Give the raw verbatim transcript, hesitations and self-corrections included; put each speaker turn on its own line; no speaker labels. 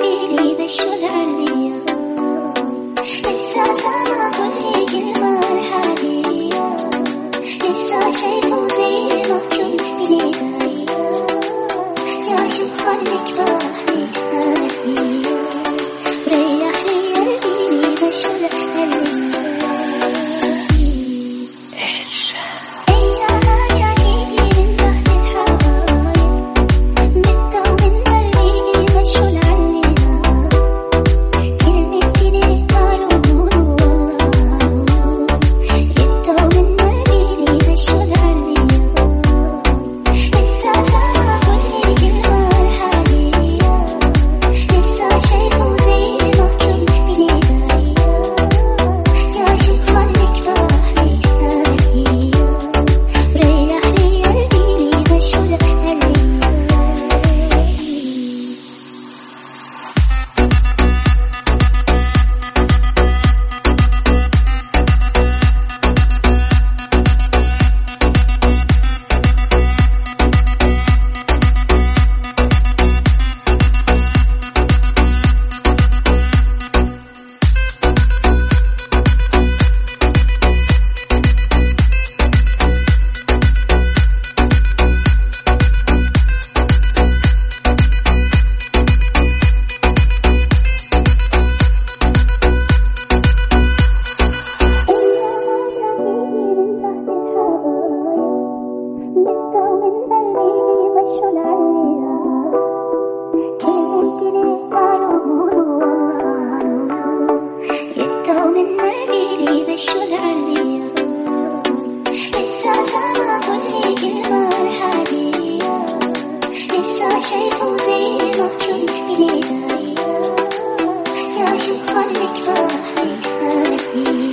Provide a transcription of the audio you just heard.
قلبي بشو العليا لسه سامع كل كلمة الحالية لسه شايفه زي ما كنت بداية يا شو خليك بحري حالي ريح لي قلبي بشو العليا بشو العليا لسه سامع كل كلمة الحالية لسه شايفه زي ما كنت بداية يا شو خليك بحري حالي